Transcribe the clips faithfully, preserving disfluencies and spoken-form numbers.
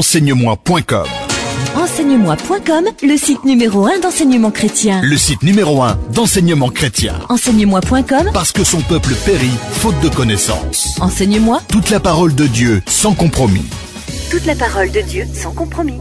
enseigne-moi point com. enseigne-moi point com, le site numéro un d'enseignement chrétien. Le site numéro un d'enseignement chrétien. enseigne-moi point com, Parce que son peuple périt, faute de connaissance. Enseigne-moi. Toute la parole de Dieu, sans compromis. Toute la parole de Dieu, sans compromis.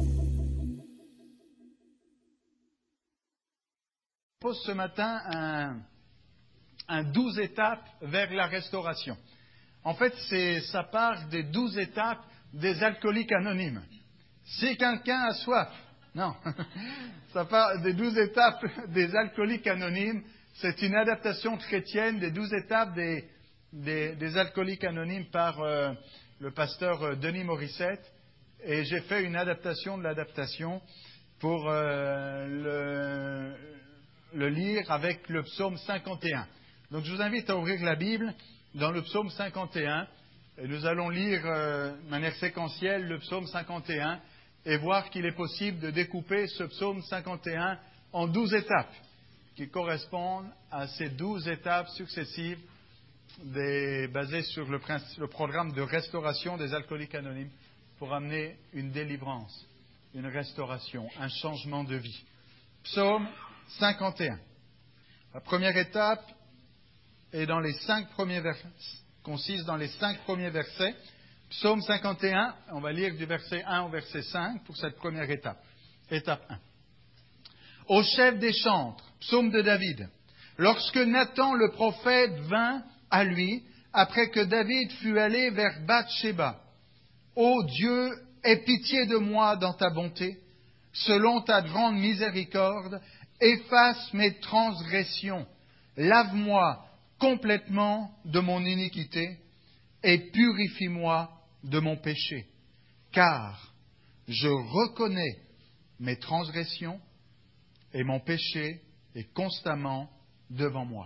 Je pose ce matin un, un douze étapes vers la restauration. En fait, c'est, ça part des douze étapes des alcooliques anonymes. Si quelqu'un a soif, non, ça part des douze étapes des alcooliques anonymes. C'est une adaptation chrétienne des douze étapes des, des, des alcooliques anonymes par euh, le pasteur Denis Morissette. Et j'ai fait une adaptation de l'adaptation pour euh, le, le lire avec le psaume cinquante et un. Donc je vous invite à ouvrir la Bible dans le psaume cinquante et un. Et nous allons lire euh, de manière séquentielle le psaume cinquante et un et voir qu'il est possible de découper ce psaume cinquante et un en douze étapes qui correspondent à ces douze étapes successives des, basées sur le, le programme de restauration des alcooliques anonymes pour amener une délivrance, une restauration, un changement de vie. Psaume cinquante et un. La première étape est dans les cinq premiers versets, consiste dans les cinq premiers versets. Psaume cinquante et un, on va lire du verset un au verset cinq pour cette première étape. Étape un. Au chef des chantres, psaume de David. Lorsque Nathan le prophète vint à lui, après que David fut allé vers Bathsheba. Ô Dieu, aie pitié de moi dans ta bonté, selon ta grande miséricorde, efface mes transgressions, lave-moi complètement de mon iniquité et purifie-moi de mon péché, car je reconnais mes transgressions et mon péché est constamment devant moi.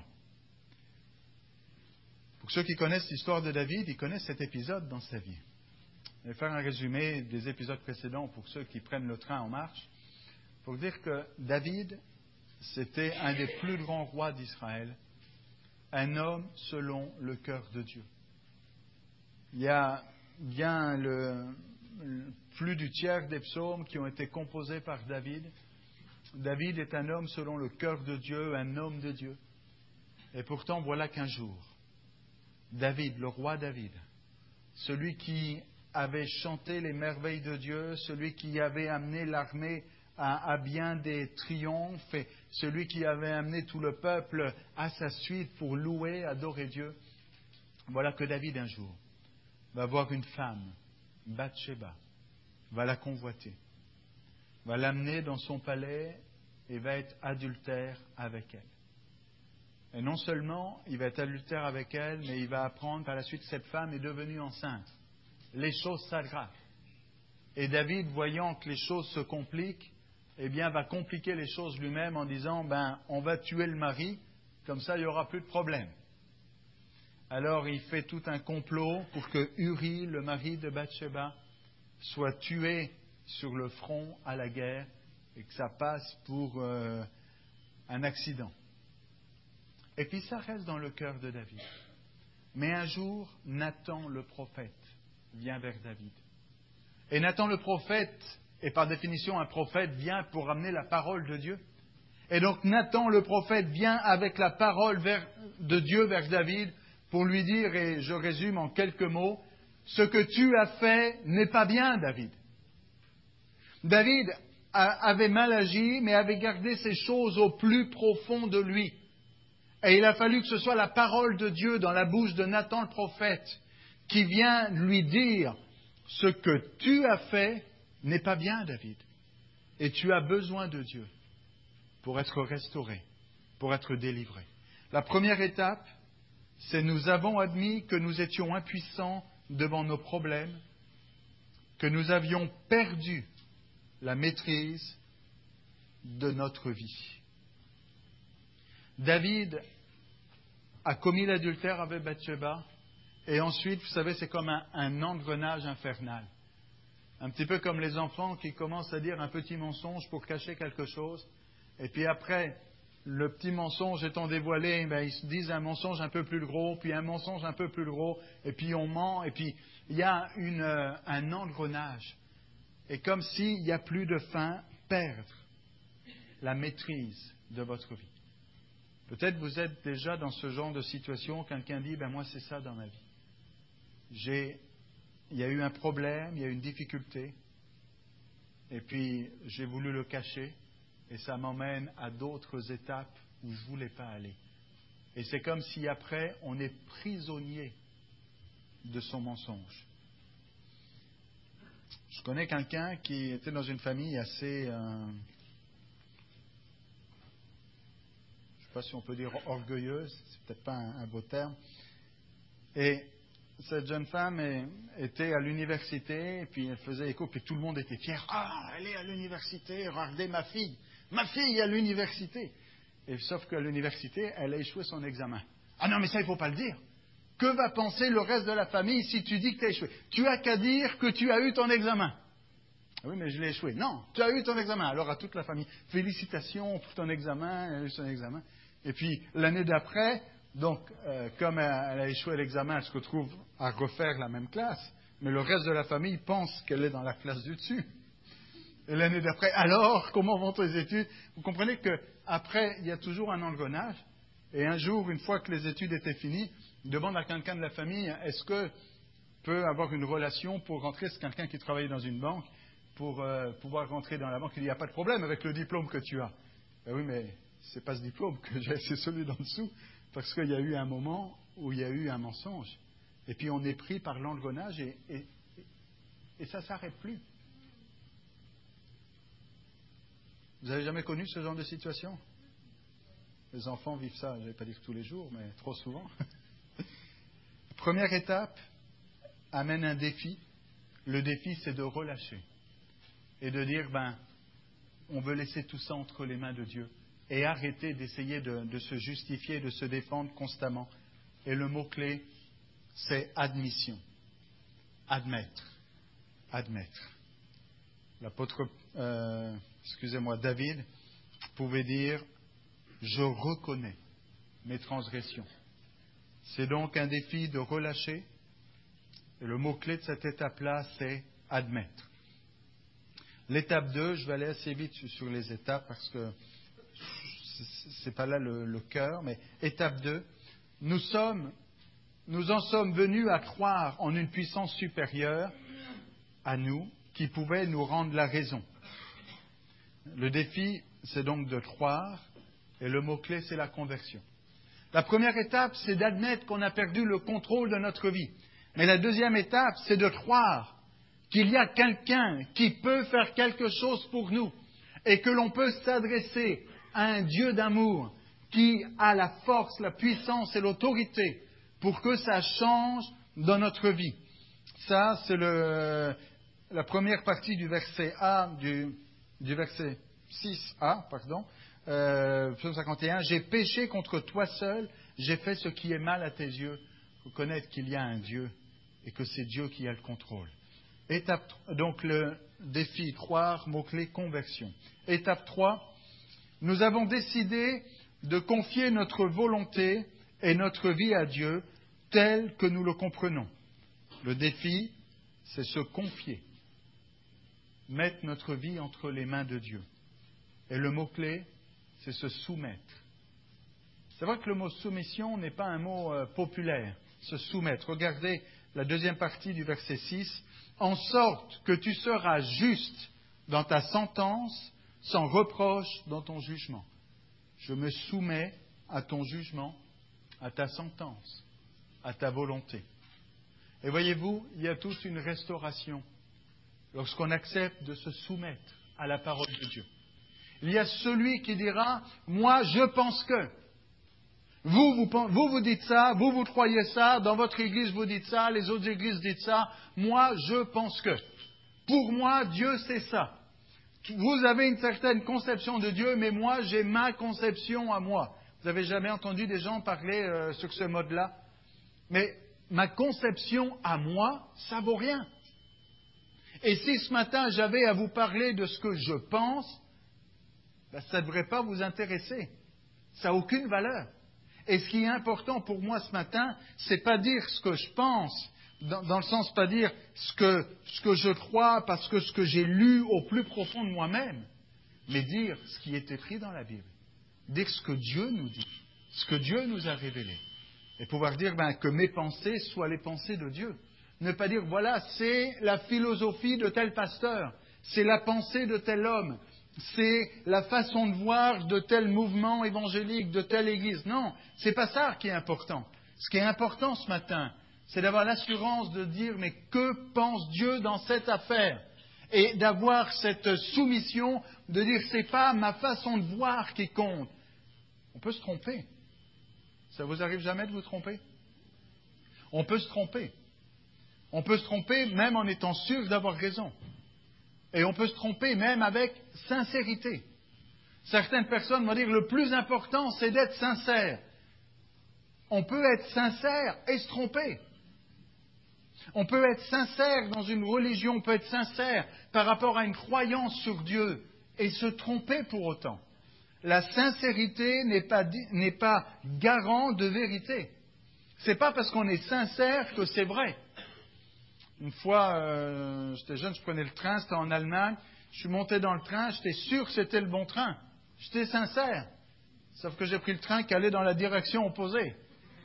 Pour ceux qui connaissent l'histoire de David, ils connaissent cet épisode dans sa vie. Je vais faire un résumé des épisodes précédents pour ceux qui prennent le train en marche, pour dire que David, c'était un des plus grands rois d'Israël, un homme selon le cœur de Dieu. Il y a bien le, plus du tiers des psaumes qui ont été composés par David. David est un homme selon le cœur de Dieu, un homme de Dieu. Et pourtant, voilà qu'un jour, David, le roi David, celui qui avait chanté les merveilles de Dieu, celui qui avait amené l'armée à, à bien des triomphes, et celui qui avait amené tout le peuple à sa suite pour louer, adorer Dieu, voilà que David un jour va voir une femme, Bathsheba, va la convoiter, va l'amener dans son palais et va être adultère avec elle. Et non seulement il va être adultère avec elle, mais il va apprendre par la suite que cette femme est devenue enceinte. Les choses s'aggravent. Et David, voyant que les choses se compliquent, eh bien, va compliquer les choses lui-même en disant, ben, on va tuer le mari, comme ça il n'y aura plus de problème. Alors il fait tout un complot pour que Uri, le mari de Bathsheba, soit tué sur le front à la guerre et que ça passe pour euh, un accident. Et puis ça reste dans le cœur de David. Mais un jour, Nathan le prophète vient vers David. Et Nathan le prophète, et par définition un prophète, vient pour amener la parole de Dieu. Et donc Nathan le prophète vient avec la parole vers, de Dieu vers David pour lui dire, et je résume en quelques mots, ce que tu as fait n'est pas bien, David. David a, avait mal agi, mais avait gardé ces choses au plus profond de lui. Et il a fallu que ce soit la parole de Dieu dans la bouche de Nathan le prophète qui vient lui dire, ce que tu as fait n'est pas bien, David. Et tu as besoin de Dieu pour être restauré, pour être délivré. La première étape, c'est nous avons admis que nous étions impuissants devant nos problèmes, que nous avions perdu la maîtrise de notre vie. David a commis l'adultère avec Bathsheba, et ensuite, vous savez, c'est comme un, un engrenage infernal. Un petit peu comme les enfants qui commencent à dire un petit mensonge pour cacher quelque chose, et puis après, le petit mensonge étant dévoilé, ben, ils se disent un mensonge un peu plus gros, puis un mensonge un peu plus gros, et puis on ment, et puis il y a une, euh, un engrenage. et comme s'il n'y a plus de fin, perdre la maîtrise de votre vie. Peut-être vous êtes déjà dans ce genre de situation, quelqu'un dit, ben moi c'est ça dans ma vie. J'ai, il y a eu un problème, il y a eu une difficulté, et puis j'ai voulu le cacher, et ça m'emmène à d'autres étapes où je ne voulais pas aller. Et c'est comme si après, on est prisonnier de son mensonge. Je connais quelqu'un qui était dans une famille assez, euh, je ne sais pas si on peut dire orgueilleuse, c'est peut-être pas un, un beau terme. Et cette jeune femme est, était à l'université, et puis elle faisait écho, puis tout le monde était fier. Ah, elle est à l'université, regardez ma fille, ma fille est à l'université. Et sauf qu'à l'université, elle a échoué son examen. Ah non, mais ça, il ne faut pas le dire. Que va penser le reste de la famille si tu dis que tu as échoué? Tu as qu'à dire que tu as eu ton examen. Ah oui, mais je l'ai échoué. Non, tu as eu ton examen. Alors à toute la famille, félicitations pour ton examen, elle a eu son examen. Et puis l'année d'après, donc euh, comme elle a échoué l'examen, elle se retrouve à refaire la même classe. Mais le reste de la famille pense qu'elle est dans la classe du dessus. Et l'année d'après, alors, comment vont tes études? Vous comprenez qu'après, il y a toujours un engrenage. Et un jour, une fois que les études étaient finies, il demande à quelqu'un de la famille, est-ce que peut avoir une relation pour rentrer? C'est quelqu'un qui travaillait dans une banque, pour euh, pouvoir rentrer dans la banque. Il dit, il n'y a pas de problème avec le diplôme que tu as. Ben oui, mais ce n'est pas ce diplôme que j'ai, c'est celui d'en dessous. Parce qu'il y a eu un moment où il y a eu un mensonge. Et puis on est pris par l'engrenage et, et, et ça ne s'arrête plus. Vous avez jamais connu ce genre de situation? Les enfants vivent ça, je ne vais pas dire tous les jours, mais trop souvent. Première étape amène un défi. Le défi, c'est de relâcher et de dire, ben, on veut laisser tout ça entre les mains de Dieu et arrêter d'essayer de, de se justifier, de se défendre constamment. Et le mot-clé, c'est admission. Admettre. Admettre. L'apôtre... Euh, excusez-moi, David pouvait dire « Je reconnais mes transgressions ». C'est donc un défi de relâcher. Et le mot-clé de cette étape-là, c'est « admettre ». L'étape deux, je vais aller assez vite sur les étapes parce que ce n'est pas là le, le cœur, mais étape deux, nous sommes, nous en sommes venus à croire en une puissance supérieure à nous qui pouvait nous rendre la raison. Le défi, c'est donc de croire, et le mot-clé, c'est la conversion. La première étape, c'est d'admettre qu'on a perdu le contrôle de notre vie. Mais la deuxième étape, c'est de croire qu'il y a quelqu'un qui peut faire quelque chose pour nous, et que l'on peut s'adresser à un Dieu d'amour qui a la force, la puissance et l'autorité pour que ça change dans notre vie. Ça, c'est le, la première partie du verset A du... du verset six a, pardon, euh, psaume cinquante et un, « J'ai péché contre toi seul, j'ai fait ce qui est mal à tes yeux. » Reconnaître qu'il y a un Dieu et que c'est Dieu qui a le contrôle. Étape, donc le défi, croire, mot-clé, conversion. Étape trois, nous avons décidé de confier notre volonté et notre vie à Dieu tel que nous le comprenons. Le défi, c'est se confier. Mettre notre vie entre les mains de Dieu. Et le mot-clé, c'est se soumettre. C'est vrai que le mot soumission n'est pas un mot euh, populaire, se soumettre. Regardez la deuxième partie du verset six. « En sorte que tu seras juste dans ta sentence, sans reproche dans ton jugement. » Je me soumets à ton jugement, à ta sentence, à ta volonté. Et voyez-vous, il y a toute une restauration lorsqu'on accepte de se soumettre à la parole de Dieu. Il y a celui qui dira « Moi, je pense que ». Vous vous, vous, vous dites ça, vous, vous croyez ça, dans votre église, vous dites ça, les autres églises dites ça. Moi, je pense que. Pour moi, Dieu, c'est ça. Vous avez une certaine conception de Dieu, mais moi, j'ai ma conception à moi. Vous n'avez jamais entendu des gens parler euh, sur ce mode-là? Mais ma conception à moi, ça vaut rien. Et si ce matin, j'avais à vous parler de ce que je pense, ben, ça ne devrait pas vous intéresser. Ça n'a aucune valeur. Et ce qui est important pour moi ce matin, c'est pas dire ce que je pense, Dans, dans le sens, pas dire ce que, ce que je crois parce que ce que j'ai lu au plus profond de moi-même, mais dire ce qui est écrit dans la Bible. Dire ce que Dieu nous dit, ce que Dieu nous a révélé. Et pouvoir dire ben, que mes pensées soient les pensées de Dieu. Ne pas dire, voilà, c'est la philosophie de tel pasteur, c'est la pensée de tel homme, c'est la façon de voir de tel mouvement évangélique, de telle église. Non, c'est pas ça qui est important. Ce qui est important ce matin, c'est d'avoir l'assurance de dire, mais que pense Dieu dans cette affaire? Et d'avoir cette soumission, de dire, c'est pas ma façon de voir qui compte. On peut se tromper. Ça vous arrive jamais de vous tromper? On peut se tromper. On peut se tromper même en étant sûr d'avoir raison. Et on peut se tromper même avec sincérité. Certaines personnes vont dire, le plus important, c'est d'être sincère. On peut être sincère et se tromper. On peut être sincère dans une religion, on peut être sincère par rapport à une croyance sur Dieu et se tromper pour autant. La sincérité n'est pas, n'est pas garant de vérité. Ce n'est pas parce qu'on est sincère que c'est vrai. Une fois, euh, j'étais jeune, je prenais le train, c'était en Allemagne. Je suis monté dans le train, j'étais sûr que c'était le bon train. J'étais sincère. Sauf que j'ai pris le train qui allait dans la direction opposée.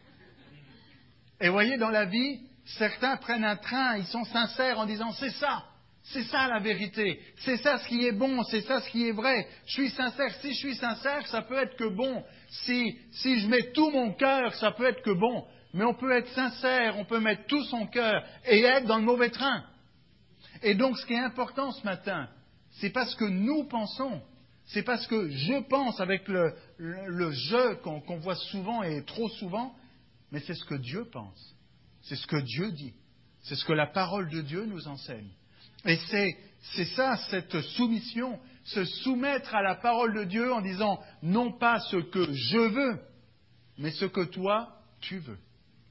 Et vous voyez, dans la vie, certains prennent un train, ils sont sincères en disant c'est ça, c'est ça la vérité, c'est ça ce qui est bon, c'est ça ce qui est vrai. Je suis sincère, si je suis sincère, ça peut être que bon. Si, si je mets tout mon cœur, ça peut être que bon. Mais on peut être sincère, on peut mettre tout son cœur et être dans le mauvais train. Et donc ce qui est important ce matin, c'est pas ce que nous pensons, c'est pas ce que je pense avec le, le, le je qu'on, qu'on voit souvent et trop souvent, mais c'est ce que Dieu pense. C'est ce que Dieu dit. C'est ce que la parole de Dieu nous enseigne. Et c'est, c'est ça, cette soumission, se soumettre à la parole de Dieu en disant non pas ce que je veux, mais ce que toi, tu veux.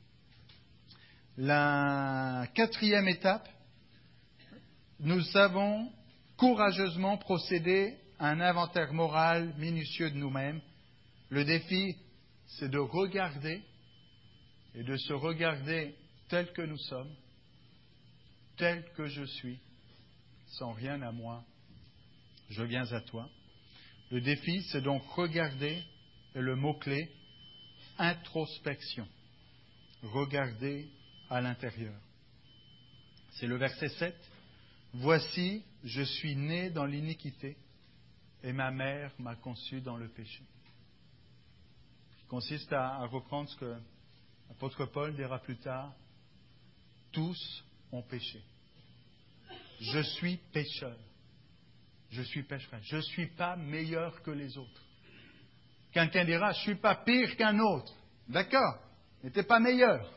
La quatrième étape, nous avons courageusement procédé à un inventaire moral minutieux de nous-mêmes. Le défi, c'est de regarder et de se regarder tel que nous sommes, tel que je suis, sans rien à moi, je viens à toi. Le défi, c'est donc regarder, et le mot-clé, introspection. Regarder à l'intérieur. C'est le verset sept. Voici, je suis né dans l'iniquité, et ma mère m'a conçu dans le péché. Qui consiste à, à reprendre ce que l'apôtre Paul dira plus tard. Tous ont péché. Je suis pécheur. Je suis pécheresse. Je ne suis pas meilleur que les autres. Quelqu'un dira, je ne suis pas pire qu'un autre. D'accord, mais tu n'es pas meilleur.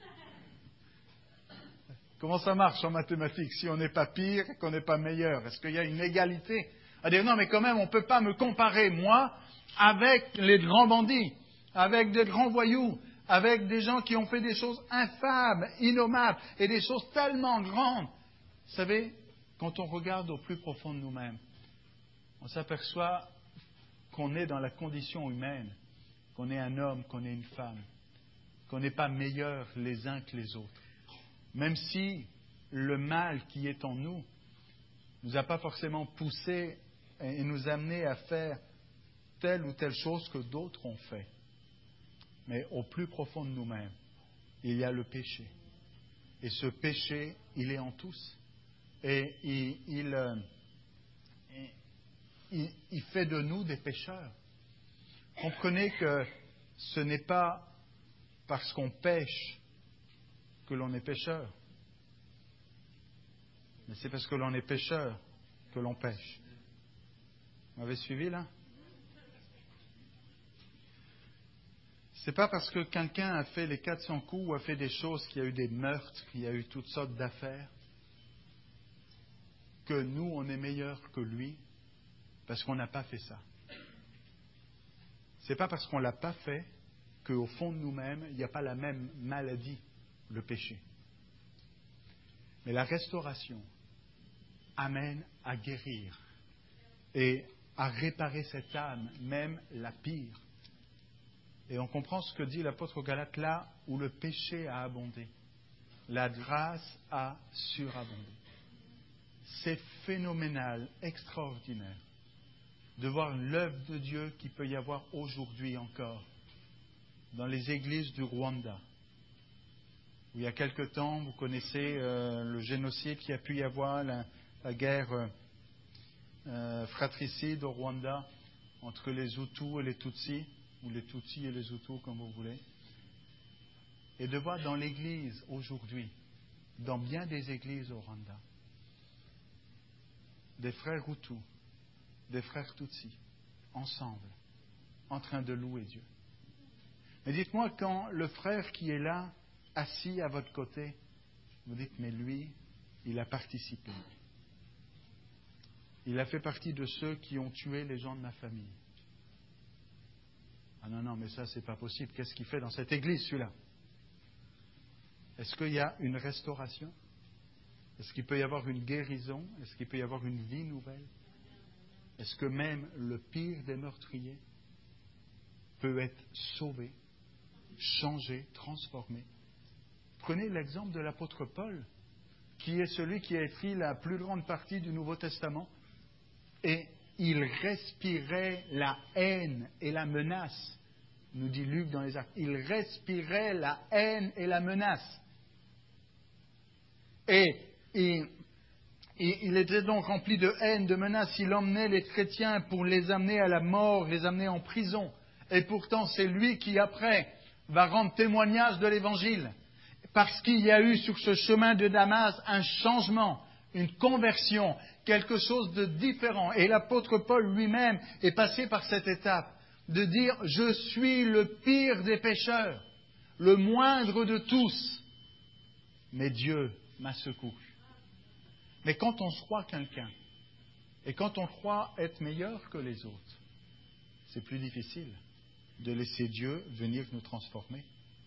Comment ça marche en mathématiques si on n'est pas pire et qu'on n'est pas meilleur? Est-ce qu'il y a une égalité? À dire non, mais quand même, on ne peut pas me comparer, moi, avec les grands bandits, avec des grands voyous, avec des gens qui ont fait des choses infâmes, innommables, et des choses tellement grandes. Vous savez, quand on regarde au plus profond de nous-mêmes, on s'aperçoit qu'on est dans la condition humaine, qu'on est un homme, qu'on est une femme, qu'on n'est pas meilleurs les uns que les autres. Même si le mal qui est en nous ne nous a pas forcément poussé et nous amené à faire telle ou telle chose que d'autres ont fait. Mais au plus profond de nous-mêmes, il y a le péché. Et ce péché, il est en tous. Et il, il, il, il fait de nous des pécheurs. Comprenez que ce n'est pas parce qu'on pêche que l'on est pécheur. Mais c'est parce que l'on est pécheur que l'on pêche. Vous m'avez suivi là? C'est pas parce que quelqu'un a fait les quatre cents coups ou a fait des choses, qu'il y a eu des meurtres, qu'il y a eu toutes sortes d'affaires, que nous, on est meilleurs que lui, parce qu'on n'a pas fait ça. C'est pas parce qu'on ne l'a pas fait qu'au fond de nous-mêmes, il n'y a pas la même maladie, le péché. Mais la restauration amène à guérir et à réparer cette âme, même la pire. Et on comprend ce que dit l'apôtre aux Galates, là où le péché a abondé. la grâce a surabondé. C'est phénoménal, extraordinaire, de voir l'œuvre de Dieu qu'il peut y avoir aujourd'hui encore dans les églises du Rwanda. Où il y a quelque temps, vous connaissez euh, le génocide qu'il y a pu y avoir, la, la guerre euh, euh, fratricide au Rwanda entre les Hutus et les Tutsis, ou les Tutsis et les Hutus, comme vous voulez. Et de voir dans l'Église aujourd'hui, dans bien des églises au Rwanda, des frères Hutus, des frères Tutsis, ensemble, en train de louer Dieu. Mais dites-moi, quand le frère qui est là, assis à votre côté, vous dites, mais lui, il a participé. Il a fait partie de ceux qui ont tué les gens de ma famille. Ah non, non, mais ça, c'est pas possible. Qu'est-ce qu'il fait dans cette église, celui-là? Est-ce qu'il y a une restauration? Est-ce qu'il peut y avoir une guérison? Est-ce qu'il peut y avoir une vie nouvelle? Est-ce que même le pire des meurtriers peut être sauvé, changé, transformé? Prenez l'exemple de l'apôtre Paul, qui est celui qui a écrit la plus grande partie du Nouveau Testament, et il respirait la haine et la menace, nous dit Luc dans les Actes. Il respirait la haine et la menace. Et, et, et il était donc rempli de haine, de menaces. Il emmenait les chrétiens pour les amener à la mort, les amener en prison. Et pourtant, c'est lui qui, après, va rendre témoignage de l'Évangile. Parce qu'il y a eu sur ce chemin de Damas un changement, une conversion, quelque chose de différent. Et l'apôtre Paul lui-même est passé par cette étape de dire « Je suis le pire des pécheurs, le moindre de tous, mais Dieu m'a secouru. » Mais quand on se croit quelqu'un, et quand on croit être meilleur que les autres, c'est plus difficile de laisser Dieu venir nous transformer.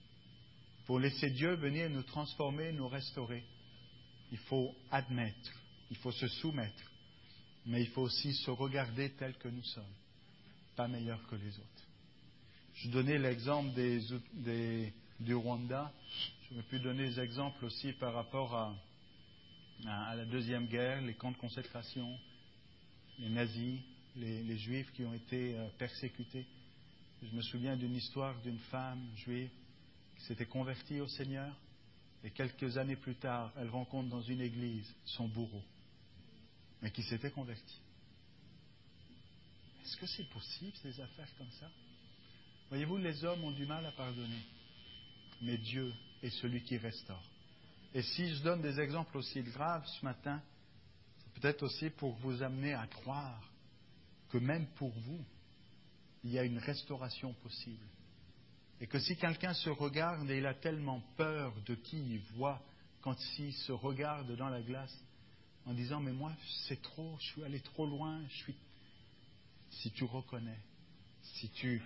Pour laisser Dieu venir nous transformer, nous restaurer, il faut admettre, il faut se soumettre, mais il faut aussi se regarder tel que nous sommes, pas meilleurs que les autres. Je donnais l'exemple des, des, du Rwanda, j'aurais pu donner des exemples aussi par rapport à, à, à la Deuxième Guerre, les camps de concentration, les nazis, les, les juifs qui ont été euh, persécutés. Je me souviens d'une histoire d'une femme juive qui s'était convertie au Seigneur, et quelques années plus tard, elle rencontre dans une église son bourreau, mais qui s'était converti. Est-ce que c'est possible, ces affaires comme ça? Voyez-vous, les hommes ont du mal à pardonner, mais Dieu est celui qui restaure. Et si je donne des exemples aussi graves ce matin, c'est peut-être aussi pour vous amener à croire que même pour vous, il y a une restauration possible. Et que si quelqu'un se regarde et il a tellement peur de qui il voit quand il se regarde dans la glace, en disant « mais moi, c'est trop, je suis allé trop loin, je suis... » Si tu reconnais, si tu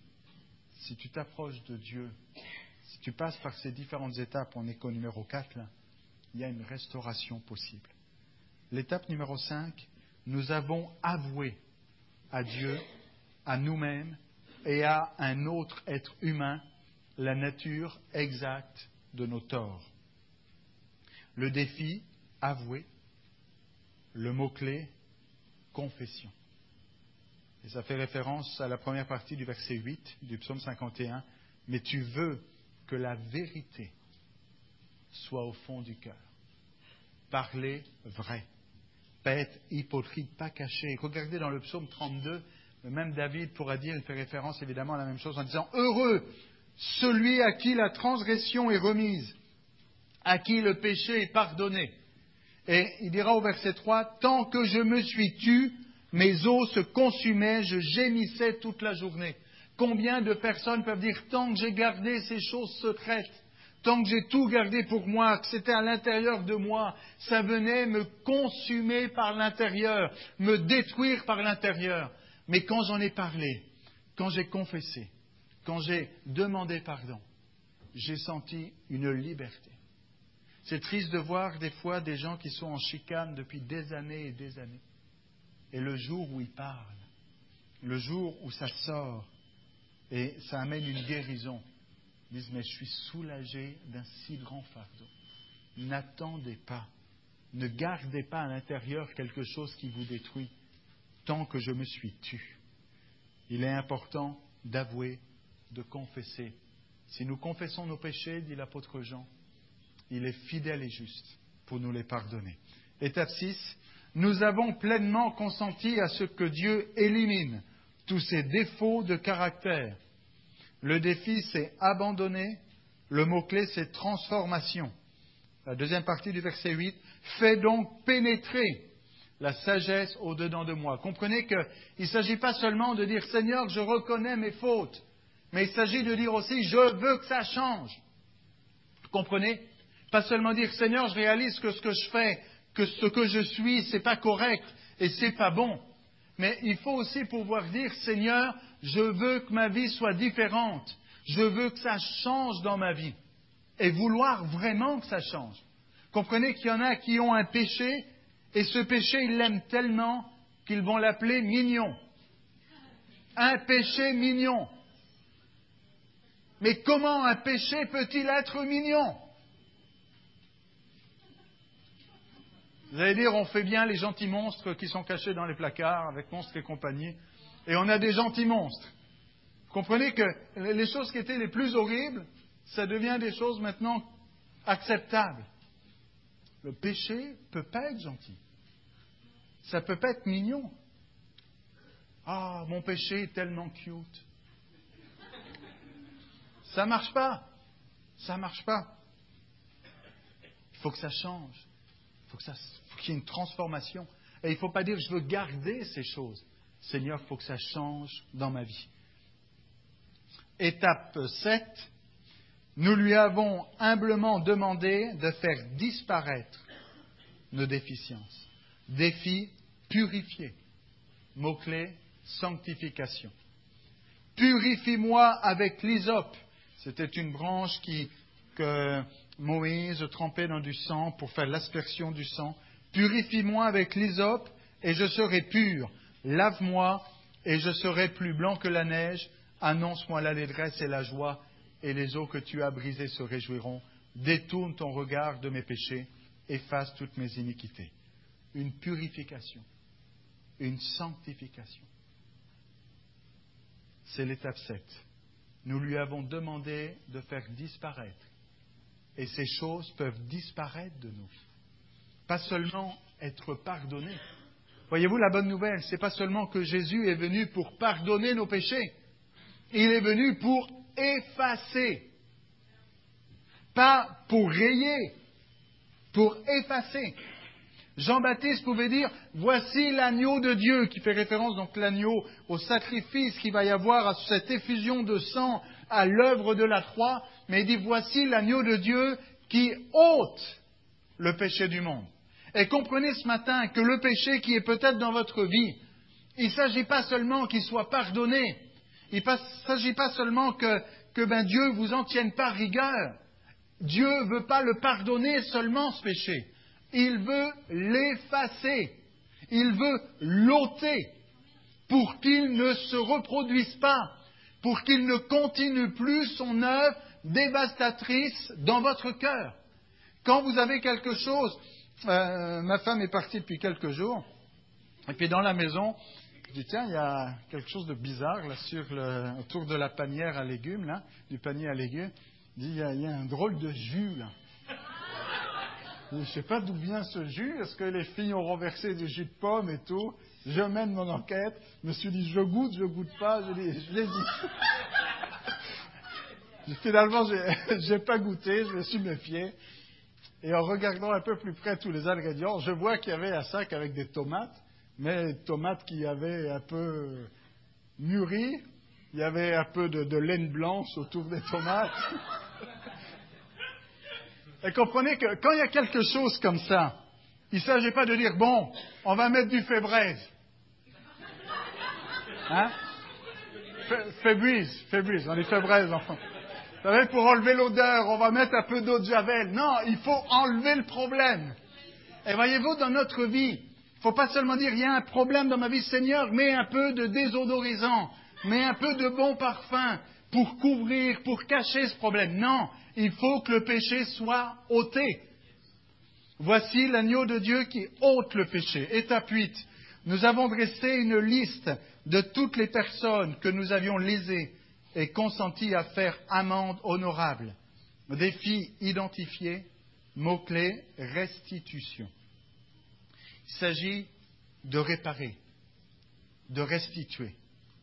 si tu t'approches de Dieu, si tu passes par ces différentes étapes, on est qu'au numéro quatre, là, il y a une restauration possible. L'étape numéro cinq, nous avons avoué à Dieu, à nous-mêmes et à un autre être humain la nature exacte de nos torts. Le défi, avouer. Le mot-clé, confession. Et ça fait référence à la première partie du verset huit du psaume cinquante et un. Mais tu veux que la vérité soit au fond du cœur. Parler vrai. Pas être hypocrite, pas caché. Regardez dans le psaume trente-deux, même David pourra dire, il fait référence évidemment à la même chose en disant « Heureux celui à qui la transgression est remise, à qui le péché est pardonné. » Et il dira au verset trois, « Tant que je me suis tu, mes os se consumaient, je gémissais toute la journée. » Combien de personnes peuvent dire, tant que j'ai gardé ces choses secrètes, tant que j'ai tout gardé pour moi, que c'était à l'intérieur de moi, ça venait me consumer par l'intérieur, me détruire par l'intérieur. Mais quand j'en ai parlé, quand j'ai confessé, quand j'ai demandé pardon, j'ai senti une liberté. C'est triste de voir des fois des gens qui sont en chicane depuis des années et des années. Et le jour où ils parlent, le jour où ça sort, et ça amène une guérison, ils disent, mais je suis soulagé d'un si grand fardeau. n'attendez pas. Ne gardez pas à l'intérieur quelque chose qui vous détruit tant que je me suis tu. Il est important d'avouer, de confesser. Si nous confessons nos péchés, dit l'apôtre Jean, il est fidèle et juste pour nous les pardonner. Étape six, nous avons pleinement consenti à ce que Dieu élimine tous ces défauts de caractère. Le défi, c'est abandonner. Le mot-clé, c'est transformation. La deuxième partie du verset huit, fais donc pénétrer la sagesse au-dedans de moi. Comprenez qu'il ne s'agit pas seulement de dire « Seigneur, je reconnais mes fautes », mais il s'agit de dire aussi « Je veux que ça change ». Comprenez? Pas seulement dire « Seigneur, je réalise que ce que je fais, que ce que je suis, ce n'est pas correct et ce n'est pas bon ». Mais il faut aussi pouvoir dire « Seigneur, je veux que ma vie soit différente. Je veux que ça change dans ma vie. » Et vouloir vraiment que ça change. Comprenez qu'il y en a qui ont un péché, et ce péché, ils l'aiment tellement qu'ils vont l'appeler mignon. Un péché mignon. Mais comment un péché peut-il être mignon? Vous allez dire, on fait bien les gentils monstres qui sont cachés dans les placards avec monstres et compagnie, et on a des gentils monstres. Vous comprenez que les choses qui étaient les plus horribles, ça devient des choses maintenant acceptables. Le péché ne peut pas être gentil. Ça ne peut pas être mignon. Ah, mon péché est tellement cute. Ça ne marche pas. Ça ne marche pas. Il faut que ça change. Il faut que ça, faut qu'il y ait une transformation. Et il ne faut pas dire, je veux garder ces choses. Seigneur, il faut que ça change dans ma vie. Étape sept. Nous lui avons humblement demandé de faire disparaître nos déficiences. Défi, purifier. Mot-clé, sanctification. Purifie-moi avec l'hysope. C'était une branche qui, que Moïse trempait dans du sang pour faire l'aspersion du sang. Purifie-moi avec l'hysope et je serai pur. Lave-moi et je serai plus blanc que la neige. Annonce-moi l'allégresse et la joie. Et les eaux que tu as brisées se réjouiront. Détourne ton regard de mes péchés, efface toutes mes iniquités. Une purification, une sanctification. C'est l'étape sept. Nous lui avons demandé de faire disparaître. Et ces choses peuvent disparaître de nous. Pas seulement être pardonnées. Voyez-vous, la bonne nouvelle, ce n'est pas seulement que Jésus est venu pour pardonner nos péchés. Il est venu pour effacer. Pas pour rayer, pour effacer. Jean-Baptiste pouvait dire, voici l'agneau de Dieu, qui fait référence donc l'agneau au sacrifice qu'il va y avoir, à cette effusion de sang, à l'œuvre de la croix, mais il dit, voici l'agneau de Dieu qui ôte le péché du monde. Et comprenez ce matin que le péché qui est peut-être dans votre vie, il ne s'agit pas seulement qu'il soit pardonné, il ne s'agit pas seulement que, que ben, Dieu vous en tienne pas rigueur. Dieu ne veut pas le pardonner seulement, ce péché. Il veut l'effacer. Il veut l'ôter pour qu'il ne se reproduise pas, pour qu'il ne continue plus son œuvre dévastatrice dans votre cœur. Quand vous avez quelque chose, euh, ma femme est partie depuis quelques jours, et puis dans la maison, je dis tiens, il y a quelque chose de bizarre là sur le, autour de la panière à légumes, là, du panier à légumes. Je dis il y a, il y a un drôle de jus là. Je ne sais pas d'où vient ce jus. Est-ce que les filles ont renversé du jus de pomme et tout? Je mène mon enquête. Je me suis dit, je goûte, je goûte pas. Je l'ai, je l'ai dit. Finalement, je n'ai pas goûté. Je me suis méfié. Et en regardant un peu plus près tous les ingrédients, je vois qu'il y avait un sac avec des tomates, mais tomates qui avaient un peu mûri. Il y avait un peu de, de laine blanche autour des tomates. Et comprenez que quand il y a quelque chose comme ça, il ne s'agit pas de dire, bon, on va mettre du Febreze. Hein? Febreze, Febreze, on dit Febreze, enfin. Vous savez, pour enlever l'odeur, on va mettre un peu d'eau de Javel. Non, il faut enlever le problème. Et voyez-vous, dans notre vie, il ne faut pas seulement dire, il y a un problème dans ma vie, Seigneur, mets un peu de désodorisant, mets un peu de bon parfum pour couvrir, pour cacher ce problème. Non. Il faut que le péché soit ôté. Voici l'agneau de Dieu qui ôte le péché. Étape huit. Nous avons dressé une liste de toutes les personnes que nous avions lésées et consenti à faire amende honorable. Défi identifié, mot-clé, restitution. Il s'agit de réparer, de restituer.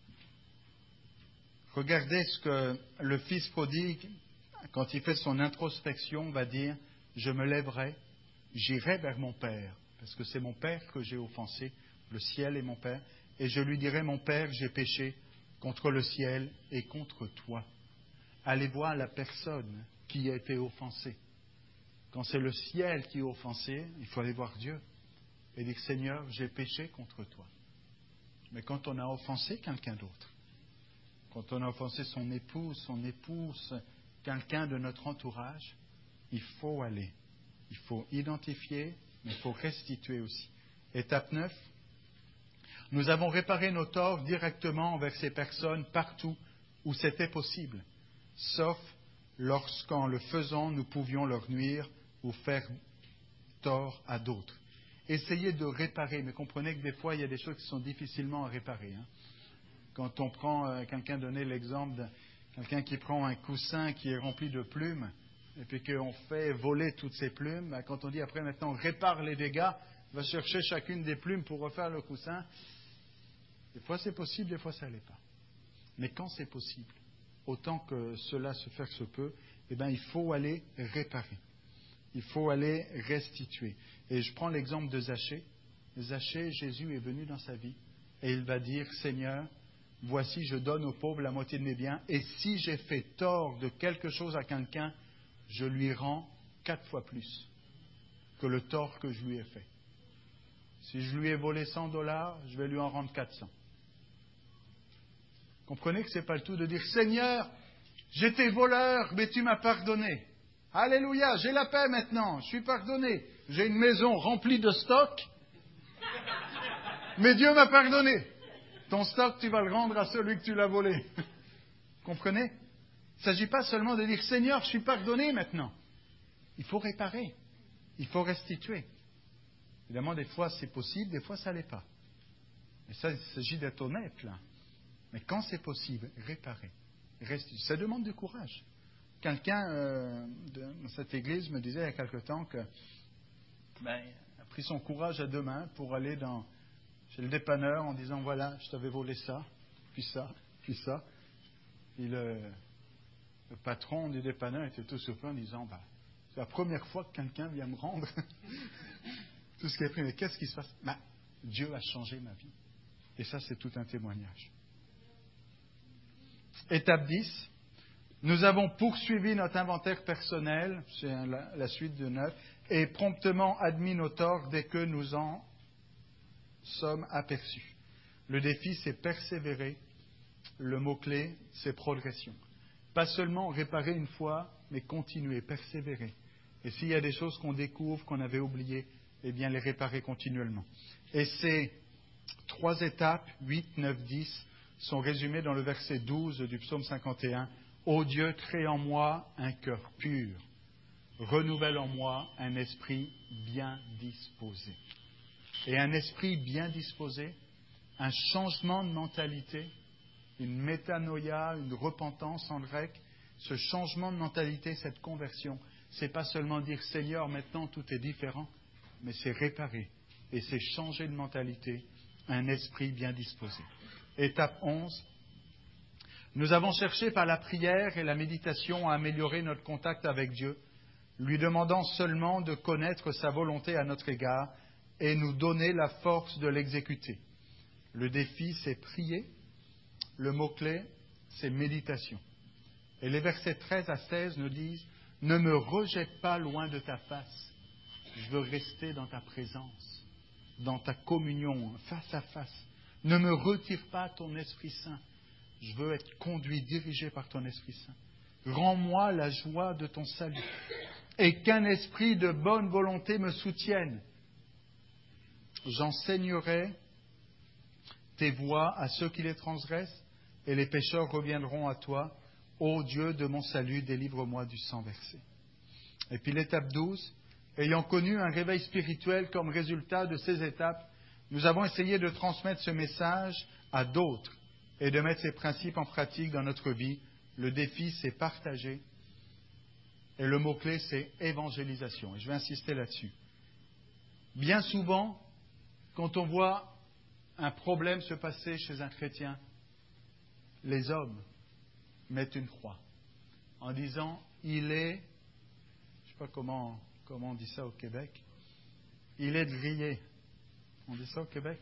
Regardez ce que le fils prodigue, quand il fait son introspection, va dire « Je me lèverai, j'irai vers mon Père, parce que c'est mon Père que j'ai offensé, le ciel est mon Père, et je lui dirai, mon Père, j'ai péché contre le ciel et contre toi. » Allez voir la personne qui a été offensée. Quand c'est le ciel qui est offensé, il faut aller voir Dieu et dire, Seigneur, j'ai péché contre toi. Mais quand on a offensé quelqu'un d'autre, quand on a offensé son épouse, son épouse, quelqu'un de notre entourage, il faut aller. Il faut identifier, mais il faut restituer aussi. Étape neuf. Nous avons réparé nos torts directement envers ces personnes partout où c'était possible, sauf lorsqu'en le faisant, nous pouvions leur nuire ou faire tort à d'autres. Essayez de réparer, mais comprenez que des fois, il y a des choses qui sont difficilement à réparer. Hein. Quand on prend, euh, quelqu'un donnait l'exemple de quelqu'un qui prend un coussin qui est rempli de plumes, et puis qu'on fait voler toutes ces plumes, ben, quand on dit après maintenant on répare les dégâts, on va chercher chacune des plumes pour refaire le coussin. Des fois c'est possible, des fois ça ne l'est pas. Mais quand c'est possible, autant que cela se faire se peut, eh ben, il faut aller réparer. Il faut aller restituer. Et je prends l'exemple de Zachée. Zachée, Jésus est venu dans sa vie et il va dire, Seigneur, voici, je donne aux pauvres la moitié de mes biens, et si j'ai fait tort de quelque chose à quelqu'un, je lui rends quatre fois plus que le tort que je lui ai fait. Si je lui ai volé cent dollars, je vais lui en rendre quatre cents. Comprenez que ce n'est pas le tout de dire, Seigneur, j'étais voleur, mais tu m'as pardonné. Alléluia, j'ai la paix maintenant, je suis pardonné. J'ai une maison remplie de stock, mais Dieu m'a pardonné. Ton stock, tu vas le rendre à celui que tu l'as volé. Comprenez? Il ne s'agit pas seulement de dire, Seigneur, je suis pardonné maintenant. Il faut réparer, il faut restituer. Évidemment, des fois c'est possible, des fois ça ne l'est pas. Mais ça, il s'agit d'être honnête là. Mais quand c'est possible, réparer, restituer. Ça demande du courage. Quelqu'un euh, de cette église me disait il y a quelque temps que ben, a pris son courage à deux mains pour aller dans, chez le dépanneur en disant voilà, je t'avais volé ça, puis ça, puis ça. Et le, le patron du dépanneur était tout surpris en disant bah, c'est la première fois que quelqu'un vient me rendre tout ce qu'il a pris. Mais qu'est-ce qui se passe? Ben, Dieu a changé ma vie. Et ça, c'est tout un témoignage. Étape dix. Nous avons poursuivi notre inventaire personnel, c'est la, la suite de neuf, et promptement admis nos torts dès que nous en sommes aperçus. Le défi, c'est persévérer. Le mot-clé, c'est progression. Pas seulement réparer une fois, mais continuer, persévérer. Et s'il y a des choses qu'on découvre, qu'on avait oubliées, eh bien les réparer continuellement. Et ces trois étapes, huit, neuf, dix, sont résumées dans le verset douze du psaume cinquante et un. Ô Dieu, crée en moi un cœur pur, renouvelle en moi un esprit bien disposé. Et un esprit bien disposé, un changement de mentalité, une métanoïa, une repentance en grec, ce changement de mentalité, cette conversion, c'est pas seulement dire Seigneur, maintenant tout est différent, mais c'est réparer et c'est changer de mentalité, un esprit bien disposé. Étape onze. Nous avons cherché par la prière et la méditation à améliorer notre contact avec Dieu, lui demandant seulement de connaître sa volonté à notre égard et nous donner la force de l'exécuter. Le défi, c'est prier. Le mot-clé, c'est méditation. Et les versets treize à seize nous disent « Ne me rejette pas loin de ta face. Je veux rester dans ta présence, dans ta communion, face à face. Ne me retire pas ton Esprit Saint. Je veux être conduit, dirigé par ton Esprit Saint. Rends-moi la joie de ton salut et qu'un esprit de bonne volonté me soutienne. J'enseignerai tes voies à ceux qui les transgressent et les pécheurs reviendront à toi. Ô Dieu de mon salut, délivre-moi du sang versé. » Et puis l'étape douze, ayant connu un réveil spirituel comme résultat de ces étapes, nous avons essayé de transmettre ce message à d'autres et de mettre ces principes en pratique dans notre vie. Le défi, c'est partager. Et le mot-clé, c'est évangélisation. Et je vais insister là-dessus. Bien souvent, quand on voit un problème se passer chez un chrétien, les hommes mettent une croix en disant « il est », je ne sais pas comment, comment on dit ça au Québec, « il est grillé ». On dit ça au Québec?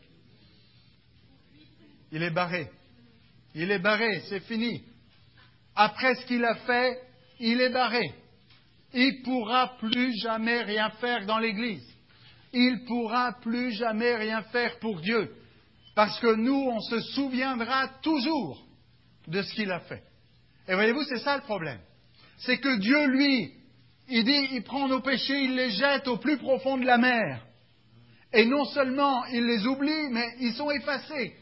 Il est barré. Il est barré, c'est fini. Après ce qu'il a fait, il est barré. Il ne pourra plus jamais rien faire dans l'Église. Il ne pourra plus jamais rien faire pour Dieu. Parce que nous, on se souviendra toujours de ce qu'il a fait. Et voyez-vous, c'est ça le problème. C'est que Dieu, lui, il dit, il prend nos péchés, il les jette au plus profond de la mer. Et non seulement il les oublie, mais ils sont effacés.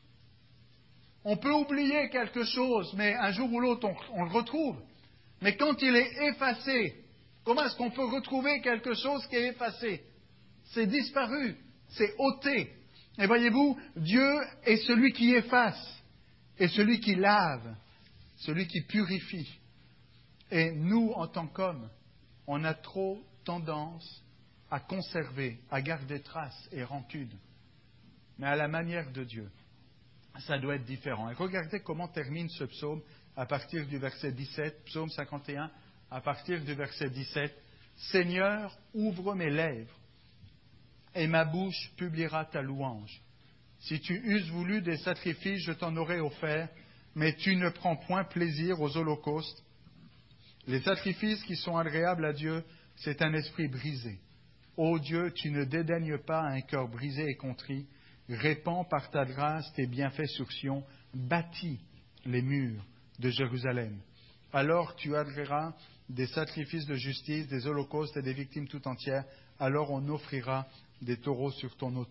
On peut oublier quelque chose, mais un jour ou l'autre, on, on le retrouve. Mais quand il est effacé, comment est-ce qu'on peut retrouver quelque chose qui est effacé? C'est disparu, c'est ôté. Et voyez-vous, Dieu est celui qui efface, et celui qui lave, celui qui purifie. Et nous, en tant qu'hommes, on a trop tendance à conserver, à garder traces et rancune. Mais à la manière de Dieu, ça doit être différent. Et regardez comment termine ce psaume à partir du verset dix-sept, psaume cinquante et un, à partir du verset dix-sept. « Seigneur, ouvre mes lèvres, et ma bouche publiera ta louange. Si tu eusses voulu des sacrifices, je t'en aurais offert, mais tu ne prends point plaisir aux holocaustes. Les sacrifices qui sont agréables à Dieu, c'est un esprit brisé. Ô Dieu, tu ne dédaignes pas un cœur brisé et contrit. Répands par ta grâce tes bienfaits sur Sion. Bâtis les murs de Jérusalem. Alors tu agréeras des sacrifices de justice, des holocaustes et des victimes tout entières. Alors on offrira des taureaux sur ton autel. »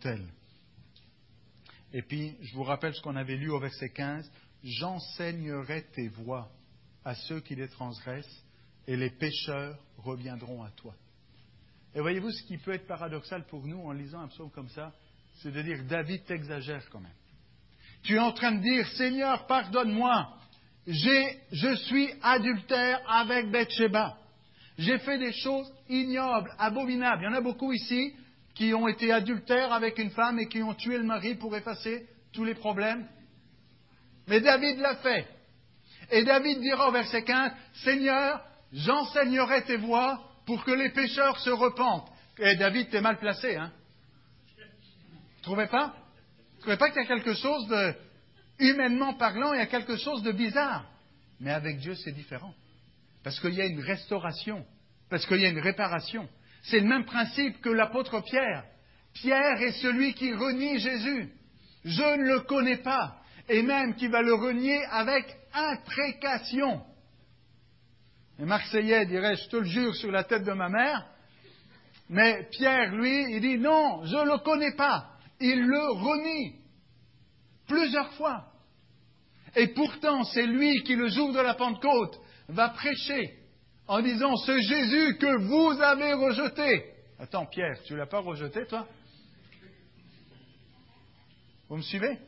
Et puis, je vous rappelle ce qu'on avait lu au verset quinze. « J'enseignerai tes voies à ceux qui les transgressent, et les pécheurs reviendront à toi. » Et voyez-vous, ce qui peut être paradoxal pour nous en lisant un psaume comme ça, c'est de dire, David, t'exagères quand même. Tu es en train de dire, Seigneur, pardonne-moi, j'ai, je suis adultère avec Bathsheba. J'ai fait des choses ignobles, abominables. Il y en a beaucoup ici qui ont été adultères avec une femme et qui ont tué le mari pour effacer tous les problèmes. Mais David l'a fait. Et David dira au verset quinze, Seigneur, j'enseignerai tes voies pour que les pécheurs se repentent. Et David, t'es mal placé, hein? Vous ne trouvez pas? Vous ne trouvez pas qu'il y a quelque chose de, humainement parlant, il y a quelque chose de bizarre? Mais avec Dieu, c'est différent. Parce qu'il y a une restauration. Parce qu'il y a une réparation. C'est le même principe que l'apôtre Pierre. Pierre est celui qui renie Jésus. Je ne le connais pas. Et même qui va le renier avec imprécation. Les Marseillais diraient, je te le jure sur la tête de ma mère. Mais Pierre, lui, il dit, non, je ne le connais pas. Il le renie. Plusieurs fois. Et pourtant, c'est lui qui, le jour de la Pentecôte, va prêcher en disant, ce Jésus que vous avez rejeté. Attends, Pierre, tu ne l'as pas rejeté, toi? Vous me suivez?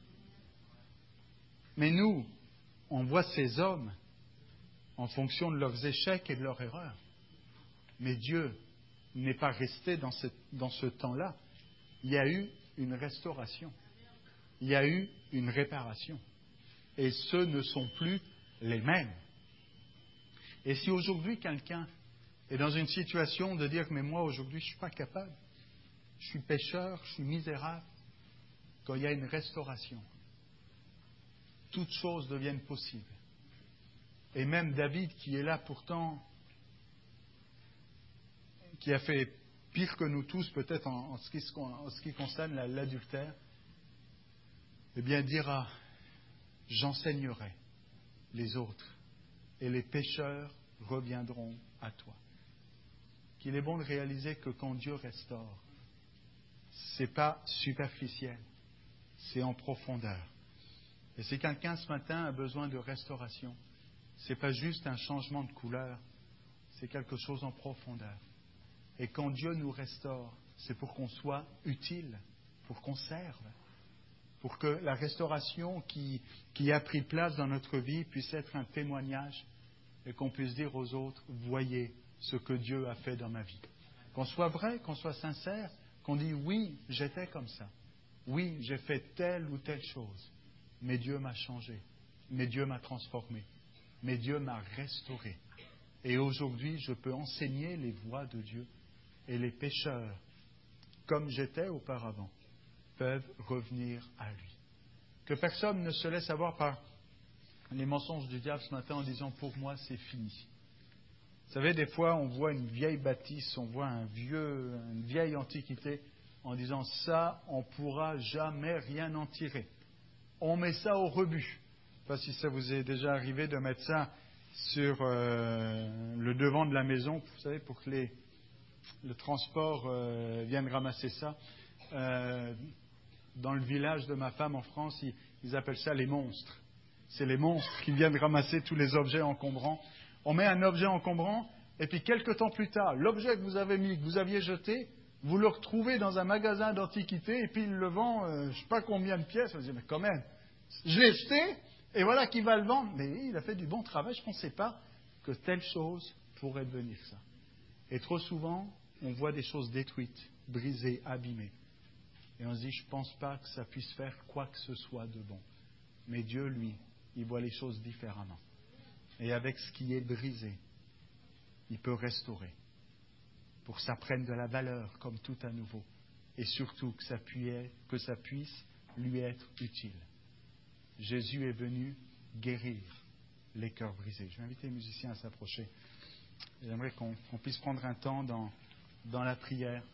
Mais nous, on voit ces hommes en fonction de leurs échecs et de leurs erreurs. Mais Dieu n'est pas resté dans ce, dans ce temps-là. Il y a eu une restauration. Il y a eu une réparation. Et ceux ne sont plus les mêmes. Et si aujourd'hui quelqu'un est dans une situation de dire « mais moi aujourd'hui je ne suis pas capable, je suis pécheur, je suis misérable », quand il y a une restauration, toutes choses deviennent possibles. Et même David, qui est là pourtant, qui a fait pire que nous tous, peut-être en, en, ce, qui, en ce qui concerne la, l'adultère, eh bien dira, j'enseignerai les autres, et les pécheurs reviendront à toi. Qu'il est bon de réaliser que quand Dieu restaure, ce n'est pas superficiel, c'est en profondeur. Et si quelqu'un ce matin a besoin de restauration, ce n'est pas juste un changement de couleur, c'est quelque chose en profondeur. Et quand Dieu nous restaure, c'est pour qu'on soit utile, pour qu'on serve, pour que la restauration qui, qui a pris place dans notre vie puisse être un témoignage et qu'on puisse dire aux autres, voyez ce que Dieu a fait dans ma vie. Qu'on soit vrai, qu'on soit sincère, qu'on dise oui, j'étais comme ça. Oui, j'ai fait telle ou telle chose, mais Dieu m'a changé, mais Dieu m'a transformé, mais Dieu m'a restauré. Et aujourd'hui, je peux enseigner les voies de Dieu et les pécheurs, comme j'étais auparavant, peuvent revenir à lui. Que personne ne se laisse avoir par les mensonges du diable ce matin en disant « pour moi, c'est fini ». Vous savez, des fois, on voit une vieille bâtisse, on voit un vieux, une vieille antiquité en disant « ça, on ne pourra jamais rien en tirer ». On met ça au rebut. Je ne sais pas si ça vous est déjà arrivé de mettre ça sur euh, le devant de la maison, vous savez, pour que les, le transport euh, vienne ramasser ça. Euh, dans le village de ma femme en France, ils, ils appellent ça les monstres. C'est les monstres qui viennent ramasser tous les objets encombrants. On met un objet encombrant, et puis quelques temps plus tard, l'objet que vous avez mis, que vous aviez jeté, vous le retrouvez dans un magasin d'antiquité, et puis il le vend, euh, je ne sais pas combien de pièces. Vous dites, mais quand même, je l'ai jeté, et voilà qui va le vendre. Mais il a fait du bon travail, je ne pensais pas que telle chose pourrait devenir ça. Et trop souvent, on voit des choses détruites, brisées, abîmées. Et on se dit, je ne pense pas que ça puisse faire quoi que ce soit de bon. Mais Dieu, lui, il voit les choses différemment. Et avec ce qui est brisé, il peut restaurer pour que ça prenne de la valeur comme tout à nouveau. Et surtout que ça puisse, que ça puisse lui être utile. Jésus est venu guérir les cœurs brisés. Je vais inviter les musiciens à s'approcher. J'aimerais qu'on, qu'on puisse prendre un temps dans, dans la prière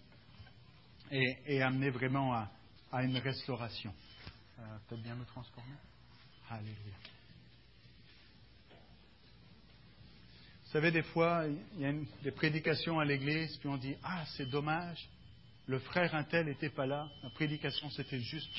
et, et amener vraiment à, à une restauration. Euh, peut-être bien me transformer. Alléluia. Vous savez, des fois, il y a une, des prédications à l'église, puis on dit « Ah, c'est dommage, le frère untel n'était pas là, la prédication c'était juste pour... »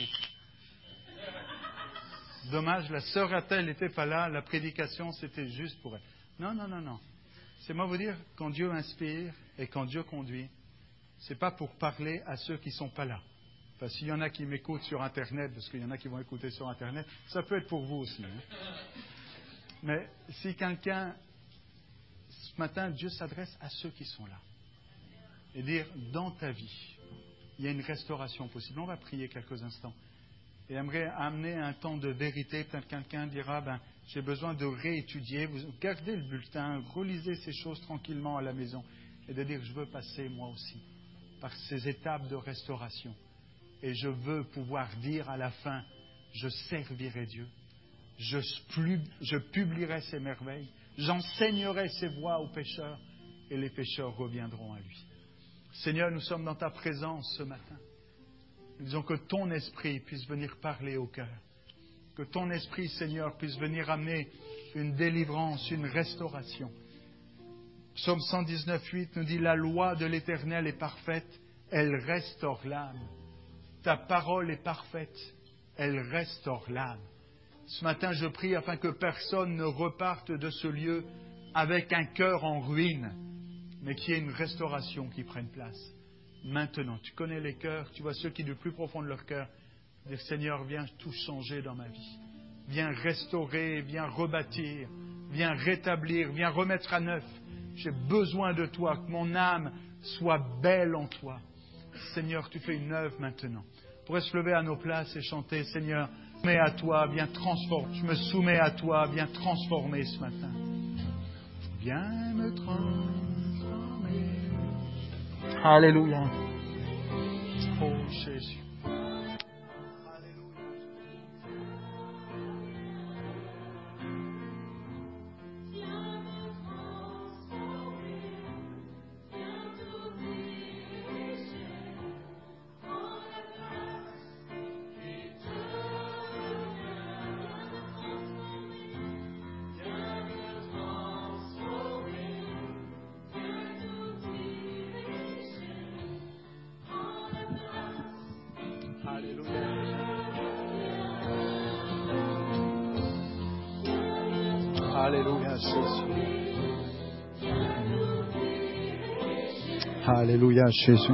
Dommage, la sœur untel n'était pas là, la prédication c'était juste pour elle. Non, non, non, non. C'est moi vous dire, quand Dieu inspire et quand Dieu conduit, c'est pas pour parler à ceux qui ne sont pas là. Enfin, s'il y en a qui m'écoutent sur Internet, parce qu'il y en a qui vont écouter sur Internet, ça peut être pour vous aussi. Hein. Mais si quelqu'un... Ce matin, Dieu s'adresse à ceux qui sont là. Et dire, dans ta vie, il y a une restauration possible. On va prier quelques instants. Et j'aimerais amener un temps de vérité. Peut-être quelqu'un dira, ben, j'ai besoin de réétudier. Vous gardez le bulletin, relisez ces choses tranquillement à la maison. Et de dire, je veux passer moi aussi par ces étapes de restauration. Et je veux pouvoir dire à la fin, je servirai Dieu. Je, je publierai ses merveilles. J'enseignerai ses voies aux pécheurs et les pécheurs reviendront à lui. Seigneur, nous sommes dans ta présence ce matin. Nous disons que ton esprit puisse venir parler au cœur. Que ton esprit, Seigneur, puisse venir amener une délivrance, une restauration. Psaume cent dix-neuf, huit nous dit « La loi de l'Éternel est parfaite, elle restaure l'âme. Ta parole est parfaite, elle restaure l'âme. » Ce matin, je prie afin que personne ne reparte de ce lieu avec un cœur en ruine, mais qu'il y ait une restauration qui prenne place. Maintenant, tu connais les cœurs, tu vois ceux qui, du plus profond de leur cœur, disent « Seigneur, viens tout changer dans ma vie. Viens restaurer, viens rebâtir, viens rétablir, viens remettre à neuf. J'ai besoin de toi, que mon âme soit belle en toi. Seigneur, tu fais une œuvre maintenant. » On pourrait se lever à nos places et chanter « Seigneur, je me soumets à toi, viens transformer. Je me soumets à toi, viens transformer ce matin. Viens me transformer. » Alléluia. Oh Jésus. Alléluia, Jésus. Alléluia, Jésus.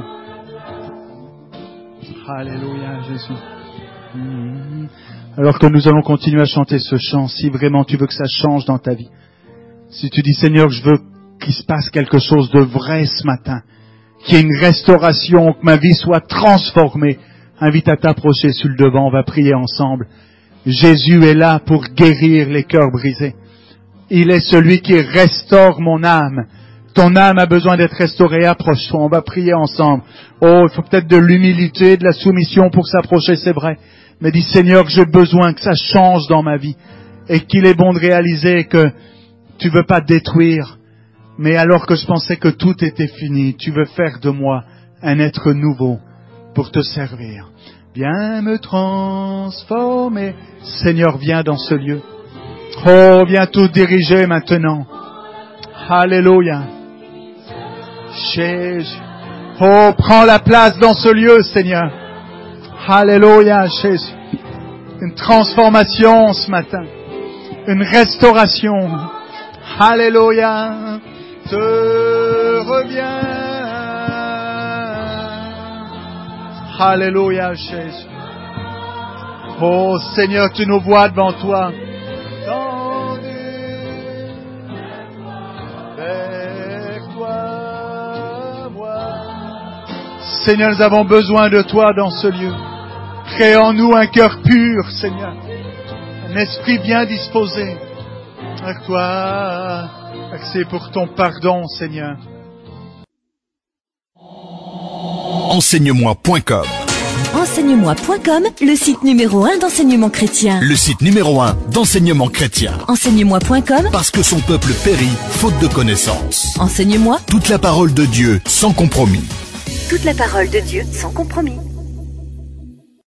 Alléluia, Jésus. Mmh. Alors que nous allons continuer à chanter ce chant, si vraiment tu veux que ça change dans ta vie, si tu dis Seigneur, je veux qu'il se passe quelque chose de vrai ce matin, qu'il y ait une restauration, que ma vie soit transformée, invite à t'approcher sur le devant, on va prier ensemble. Jésus est là pour guérir les cœurs brisés. Il est celui qui restaure mon âme. Ton âme a besoin d'être restaurée, approche-toi, on va prier ensemble. Oh, il faut peut-être de l'humilité, de la soumission pour s'approcher, c'est vrai. Mais dis Seigneur, j'ai besoin que ça change dans ma vie. Et qu'il est bon de réaliser que tu veux pas détruire. Mais alors que je pensais que tout était fini, tu veux faire de moi un être nouveau pour te servir. Viens me transformer. Seigneur, viens dans ce lieu. Oh, viens tout diriger maintenant. Alléluia. Jésus. Oh, prends la place dans ce lieu, Seigneur. Alléluia, Jésus. Une transformation ce matin. Une restauration. Alléluia. Te reviens. Alléluia, Jésus. Oh, Seigneur, tu nous vois devant toi. Seigneur, nous avons besoin de toi dans ce lieu. Crée en nous un cœur pur, Seigneur. Un esprit bien disposé. Avec toi, accès pour ton pardon, Seigneur. Enseignemoi point com. Enseignemoi point com, le site numéro un d'enseignement chrétien. Le site numéro un d'enseignement chrétien. Enseignemoi point com, Parce que son peuple périt, faute de connaissance. Enseigne-moi Toute la parole de Dieu, sans compromis. toute la parole de Dieu sans compromis.